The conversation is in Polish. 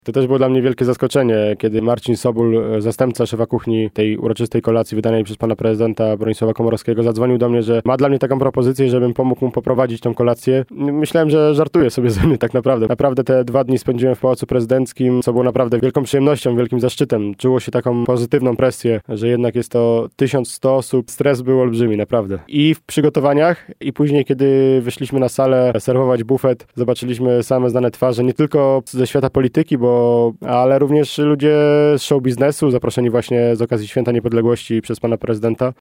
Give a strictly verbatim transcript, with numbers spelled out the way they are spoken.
To też było dla mnie wielkie zaskoczenie, kiedy Marcin Sobul, zastępca szefa kuchni tej uroczystej kolacji wydanej przez pana prezydenta Bronisława Komorowskiego, zadzwonił do mnie, że ma dla mnie taką propozycję, żebym pomógł mu poprowadzić tą kolację. Myślałem, że żartuje sobie ze mnie tak naprawdę. Naprawdę te dwa dni spędziłem w Pałacu Prezydenckim, co było naprawdę wielką przyjemnością, wielkim zaszczytem. Czuło się taką pozytywną presję, że jednak jest to tysiąc sto osób. Stres był olbrzymi, naprawdę. I w przygotowaniach, i później, kiedy wyszliśmy na salę serwować bufet, zobaczyliśmy same znane twarze, nie tylko ze świata polityki, bo ale również ludzie z show biznesu, zaproszeni właśnie z okazji Święta Niepodległości przez pana prezydenta.